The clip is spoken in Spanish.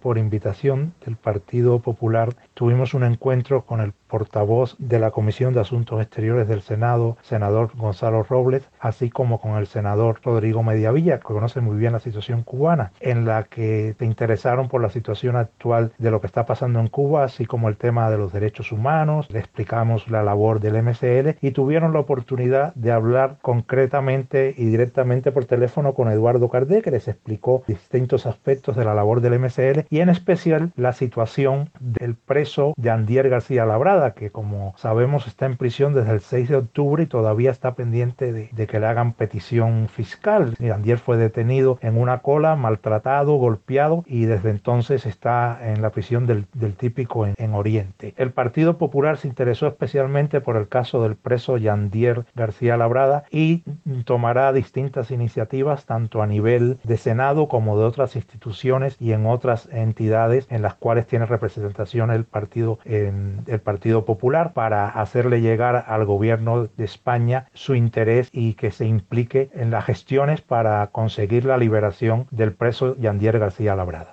por invitación del Partido Popular, tuvimos un encuentro con el portavoz de la Comisión de Asuntos Exteriores del Senado, senador Gonzalo Robles, así como con el senador Rodrigo Mediavilla, que conoce muy bien la situación cubana, en la que se interesaron por la situación actual de lo que está pasando en Cuba, así como el tema de los derechos humanos. Le explicamos la labor del MCL y tuvieron la oportunidad de hablar concretamente y directamente por teléfono con Eduardo Cardé, que les explicó distintos aspectos de la labor del MCL y en especial la situación del preso Yandier García Labrada, que como sabemos está en prisión desde el 6 de octubre y todavía está pendiente de que le hagan petición fiscal. Yandier fue detenido en una cola, maltratado, golpeado y desde entonces está en la prisión del Típico en Oriente. El Partido Popular se interesó especialmente por el caso del preso Yandier García Labrada y tomará distintas iniciativas tanto a nivel de Senado como de otras instituciones y en otras entidades en las cuales tiene representación el Partido Popular para hacerle llegar al gobierno de España su interés y que se implique en las gestiones para conseguir la liberación del preso Yandier García Labrada.